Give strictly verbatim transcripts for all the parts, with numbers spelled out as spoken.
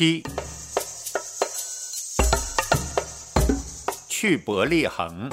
七，去伯利恒。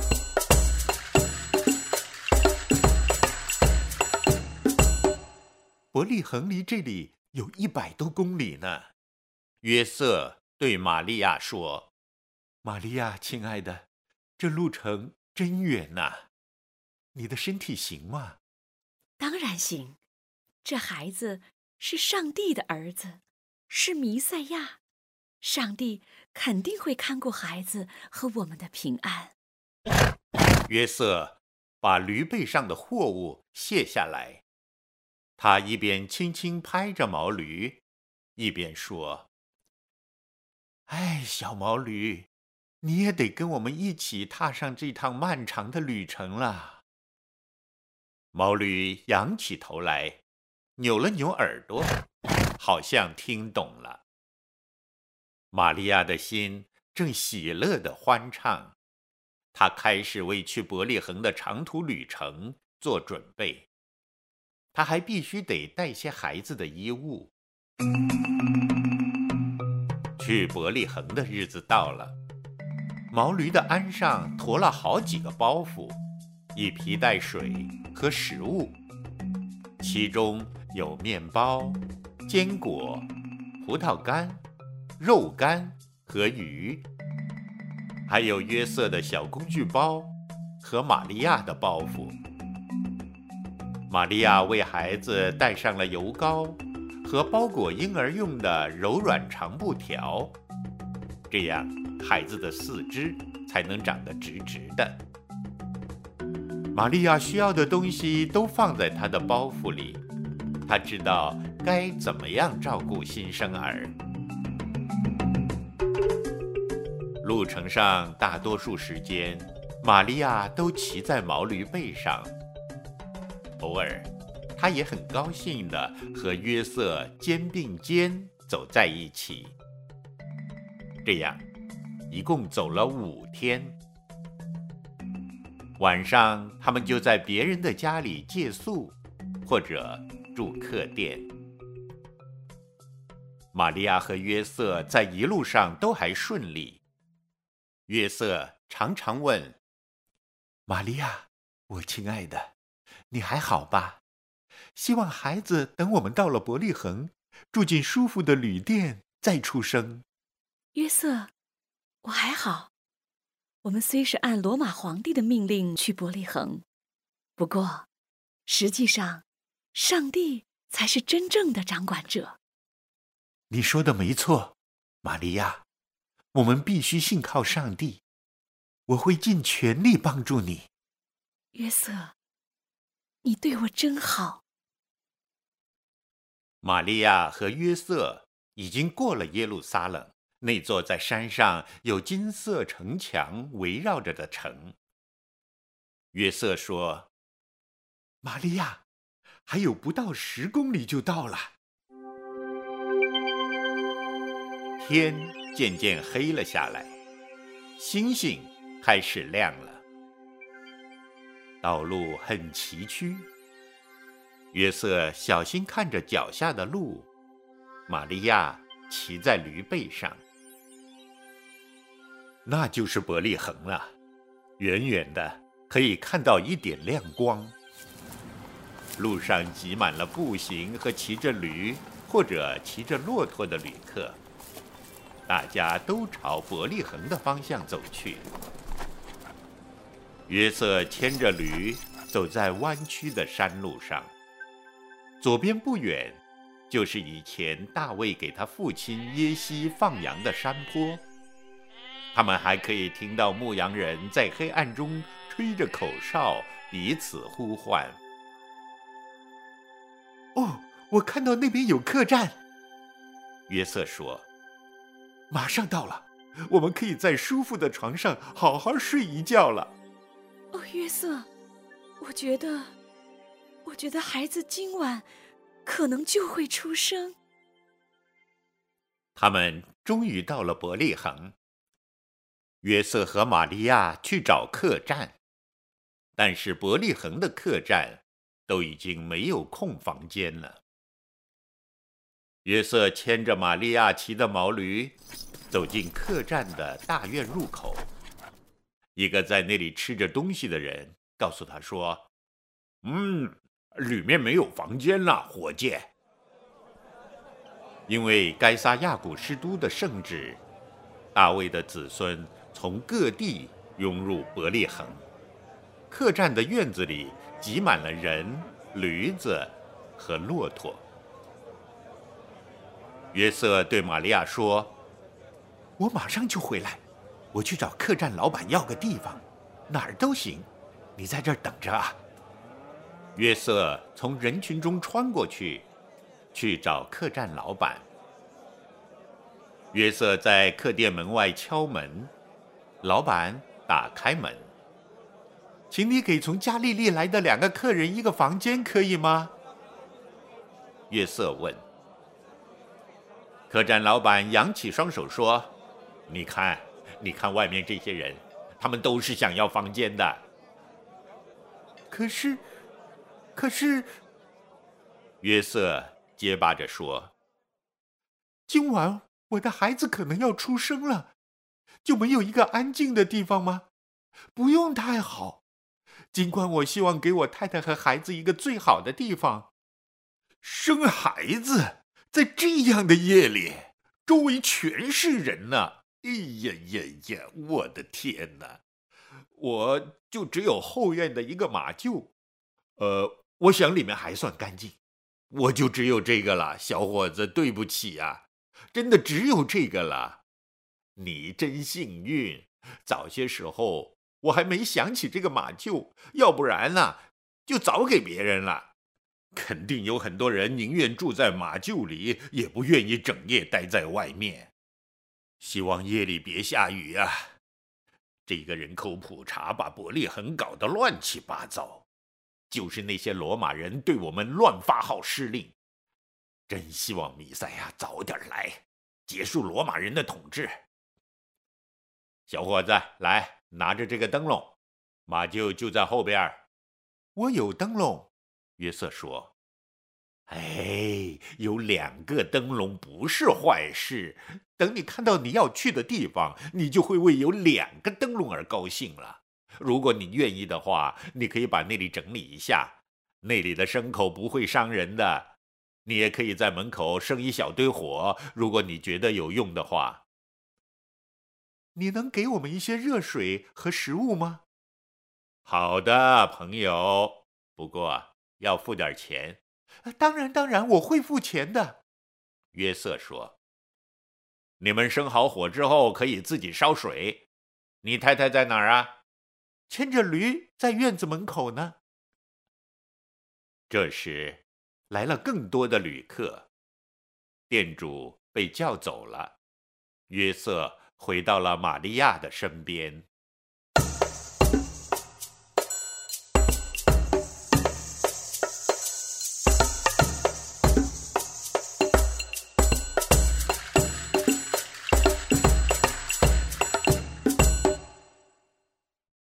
伯利恒离这里有一百多公里呢。约瑟对玛利亚说：“玛利亚，亲爱的，这路程真远呐，你的身体行吗？”“ 当然行，这孩子是上帝的儿子，是弥赛亚，上帝肯定会看顾孩子和我们的平安。” 约瑟把驴背上的货物卸下来，他一边轻轻拍着毛驴，一边说：“哎，小毛驴，你也得跟我们一起踏上这趟漫长的旅程了。”毛驴仰起头来，扭了扭耳朵，好像听懂了。玛利亚的心正喜乐地欢唱，她开始为去伯利恒的长途旅程做准备。她还必须得带些孩子的衣物。去伯利恒的日子到了，毛驴的鞍上驮了好几个包袱，一皮带水和食物，其中有面包、坚果、葡萄干、肉干和鱼，还有约瑟的小工具包和玛利亚的包袱。玛利亚为孩子带上了油膏和包裹婴儿用的柔软长布条，这样孩子的四肢才能长得直直的。玛利亚需要的东西都放在她的包袱里，她知道该怎么样照顾新生儿。路程上大多数时间，玛利亚都骑在毛驴背上。偶尔，她也很高兴地和约瑟肩并肩走在一起。这样，一共走了五天。晚上，他们就在别人的家里借宿，或者住客店。玛利亚和约瑟在一路上都还顺利。约瑟常常问：“玛利亚，我亲爱的，你还好吧？希望孩子等我们到了伯利恒，住进舒服的旅店再出生。”“ 约瑟，我还好。我们虽是按罗马皇帝的命令去伯利恒，不过实际上上帝才是真正的掌管者。”“ 你说的没错，玛利亚，我们必须信靠上帝。我会尽全力帮助你。”“ 约瑟，你对我真好。” 玛利亚和约瑟已经过了耶路撒冷，那座在山上有金色城墙围绕着的城。约瑟说：“玛利亚，还有不到十公里就到了。”天渐渐黑了下来，星星开始亮了。道路很崎岖，约瑟小心看着脚下的路，玛利亚骑在驴背上。那就是伯利恒了，远远的可以看到一点亮光。路上挤满了步行和骑着驴或者骑着骆驼的旅客，大家都朝伯利恒的方向走去。约瑟牵着驴走在弯曲的山路上，左边不远就是以前大卫给他父亲耶西放羊的山坡。他们还可以听到牧羊人在黑暗中吹着口哨，彼此呼唤。“哦，我看到那边有客栈。”约瑟说，“马上到了，我们可以在舒服的床上好好睡一觉了。”“ 哦，约瑟，我觉得，我觉得孩子今晚可能就会出生。” 他们终于到了伯利恒。约瑟和玛利亚去找客栈，但是伯利恒的客栈都已经没有空房间了。 约瑟牵着玛利亚骑的毛驴，走进客栈的大院入口。一个在那里吃着东西的人告诉他说：“嗯，里面没有房间了，伙计。”因为该撒亚古士都的圣旨，大卫的子孙从各地涌入伯利恒。客栈的院子里挤满了人、驴子和骆驼。约瑟对玛利亚说：“我马上就回来，我去找客栈老板要个地方，哪儿都行，你在这儿等着啊。”约瑟从人群中穿过去，去找客栈老板。约瑟在客店门外敲门，老板打开门：“请你给从加利利来的两个客人一个房间，可以吗？”约瑟问。客栈老板扬起双手说：“你看，你看外面这些人，他们都是想要房间的。”可是，可是，约瑟结巴着说：“今晚我的孩子可能要出生了，就没有一个安静的地方吗？不用太好，尽管我希望给我太太和孩子一个最好的地方。生孩子在这样的夜里，周围全是人呢！哎呀呀呀，我的天哪！我就只有后院的一个马厩，呃，我想里面还算干净。我就只有这个了，小伙子，对不起啊，真的只有这个了。你真幸运，早些时候我还没想起这个马厩，要不然呢，就早给别人了。肯定有很多人宁愿住在马厩里，也不愿意整夜待在外面。希望夜里别下雨啊！这个人口普查把伯利恒搞得乱七八糟，就是那些罗马人对我们乱发号施令。真希望弥赛亚早点来，结束罗马人的统治。小伙子，来，拿着这个灯笼，马厩就在后边。我有灯笼，约瑟说。哎，有两个灯笼不是坏事，等你看到你要去的地方，你就会为有两个灯笼而高兴了。如果你愿意的话，你可以把那里整理一下，那里的牲口不会伤人的。你也可以在门口生一小堆火，如果你觉得有用的话。你能给我们一些热水和食物吗？好的，朋友，不过要付点钱。当然，当然，我会付钱的。约瑟说：“你们生好火之后可以自己烧水。你太太在哪儿啊？”牵着驴在院子门口呢。这时，来了更多的旅客，店主被叫走了。约瑟回到了玛利亚的身边。